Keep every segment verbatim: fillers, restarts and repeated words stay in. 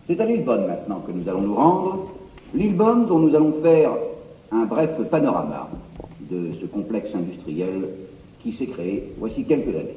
C'est à Lillebonne maintenant que nous allons nous rendre. Lillebonne dont nous allons faire un bref panorama de ce complexe industriel qui s'est créé voici quelques années.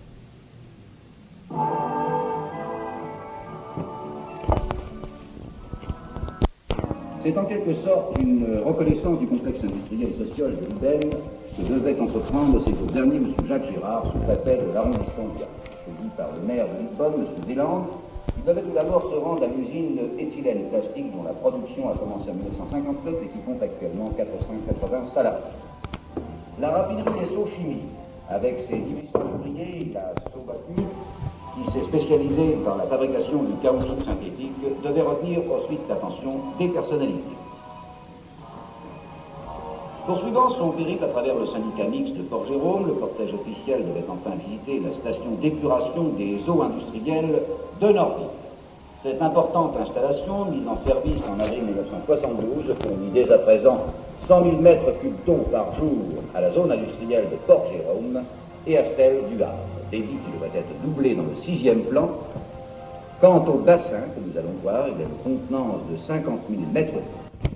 C'est en quelque sorte une reconnaissance du complexe industriel et social de Lillebonne que devait entreprendre ces jours derniers M. Jacques Girard, sous-préfet de l'arrondissement de Gap. Dit par le maire de Lillebonne, M. Zéland, il devait tout d'abord se rendre à l'usine éthylène plastique dont la production a commencé en mille neuf cent cinquante-neuf et qui compte actuellement quatre cent quatre-vingts salariés. La raffinerie Esso-Chimie, avec ses huit cents ouvriers, la Sobacu, qui s'est spécialisée dans la fabrication du caoutchouc synthétique, devait retenir ensuite l'attention des personnalités. Poursuivant son périple à travers le syndicat mixte de Port-Jérôme, le cortège officiel devait enfin visiter la station d'épuration des eaux industrielles de Nordville. Cette importante installation, mise en service en avril mille neuf cent soixante-douze, fournit dès à présent cent mille mètres cubes d'eau par jour à la zone industrielle de Port-Jérôme et à celle du Havre, débit qui devrait être doublé dans le sixième plan. Quant au bassin que nous allons voir, il a une contenance de cinquante mille mètres cubes.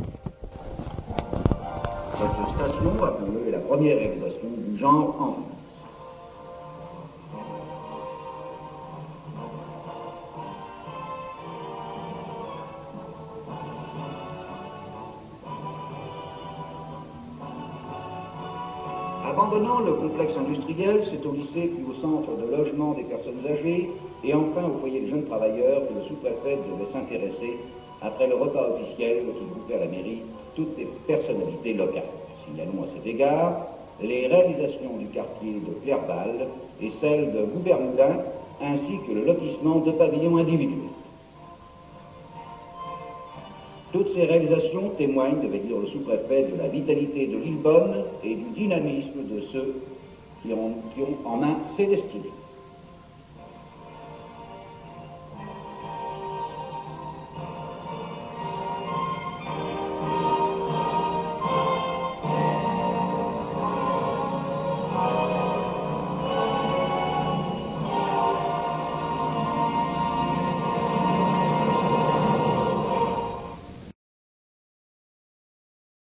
Cette station, rappelons-le, est la première réalisation du genre en France. Abandonnant le complexe industriel, c'est au lycée puis au centre de logement des personnes âgées et enfin au foyer de jeunes travailleurs que le sous-préfet devait s'intéresser après le repas officiel qui groupait à la mairie toutes les personnalités locales. Signalons à cet égard les réalisations du quartier de Clerval et celles de Goubermoulin, ainsi que le lotissement de pavillons individuels. Toutes ces réalisations témoignent, devait dire le sous-préfet, de la vitalité de Lillebonne et du dynamisme de ceux qui ont, qui ont en main ces destinées.